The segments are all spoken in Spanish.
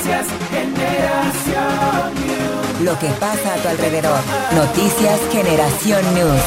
Noticias Generación News. Lo que pasa a tu alrededor. Noticias Generación News.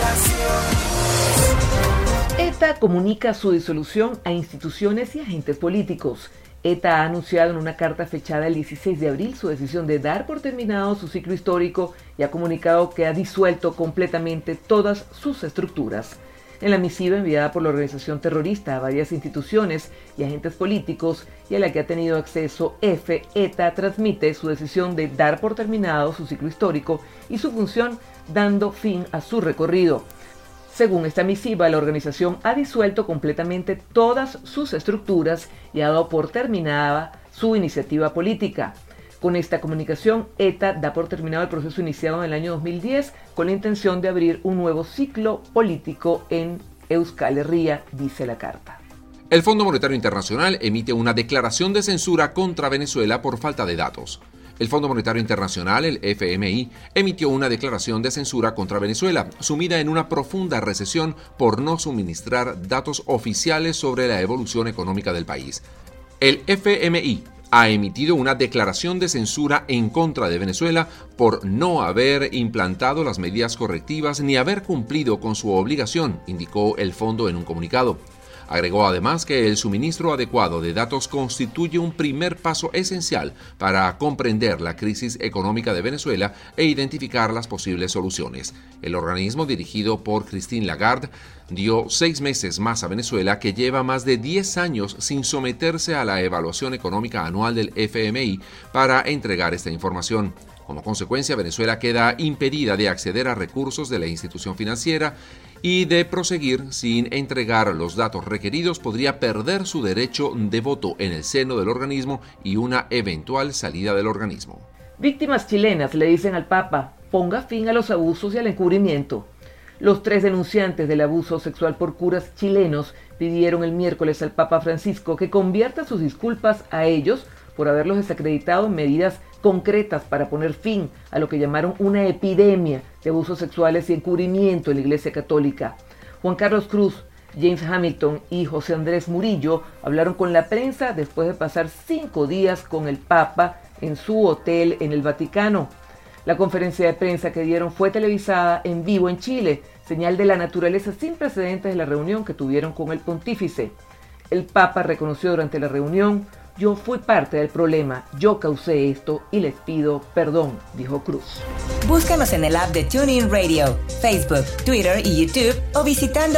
ETA comunica su disolución a instituciones y agentes políticos. ETA ha anunciado en una carta fechada el 16 de abril su decisión de dar por terminado su ciclo histórico y ha comunicado que ha disuelto completamente todas sus estructuras. En la misiva enviada por la organización terrorista a varias instituciones y agentes políticos y a la que ha tenido acceso ETA transmite su decisión de dar por terminado su ciclo histórico y su función dando fin a su recorrido. Según esta misiva, la organización ha disuelto completamente todas sus estructuras y ha dado por terminada su iniciativa política. Con esta comunicación, ETA da por terminado el proceso iniciado en el año 2010 con la intención de abrir un nuevo ciclo político en Euskal Herria, dice la carta. El Fondo Monetario Internacional emite una declaración de censura contra Venezuela por falta de datos. El Fondo Monetario Internacional, el FMI, emitió una declaración de censura contra Venezuela, sumida en una profunda recesión por no suministrar datos oficiales sobre la evolución económica del país. El FMI ha emitido una declaración de censura en contra de Venezuela por no haber implantado las medidas correctivas ni haber cumplido con su obligación, indicó el fondo en un comunicado. Agregó además que el suministro adecuado de datos constituye un primer paso esencial para comprender la crisis económica de Venezuela e identificar las posibles soluciones. El organismo, dirigido por Christine Lagarde, dio 6 meses más a Venezuela, que lleva más de 10 años sin someterse a la evaluación económica anual del FMI para entregar esta información. Como consecuencia, Venezuela queda impedida de acceder a recursos de la institución financiera y de proseguir sin entregar los datos requeridos podría perder su derecho de voto en el seno del organismo y una eventual salida del organismo. Víctimas chilenas le dicen al Papa, ponga fin a los abusos y al encubrimiento. Los 3 denunciantes del abuso sexual por curas chilenos pidieron el miércoles al Papa Francisco que convierta sus disculpas a ellos por haberlos desacreditado en medidas concretas para poner fin a lo que llamaron una epidemia de abusos sexuales y encubrimiento en la Iglesia Católica. Juan Carlos Cruz, James Hamilton y José Andrés Murillo hablaron con la prensa después de pasar 5 días con el Papa en su hotel en el Vaticano. La conferencia de prensa que dieron fue televisada en vivo en Chile, señal de la naturaleza sin precedentes de la reunión que tuvieron con el pontífice. El Papa reconoció durante la reunión: yo fui parte del problema, yo causé esto y les pido perdón, dijo Cruz. Búscanos en el app de TuneIn Radio, Facebook, Twitter y YouTube o visitando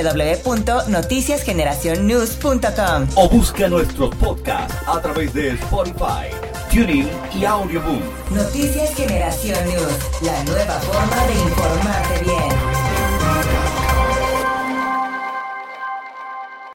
www.noticiasgeneracionnews.com. O busca nuestros podcasts a través de Spotify, TuneIn y Audioboom. Noticias Generación News, la nueva forma de informarte bien.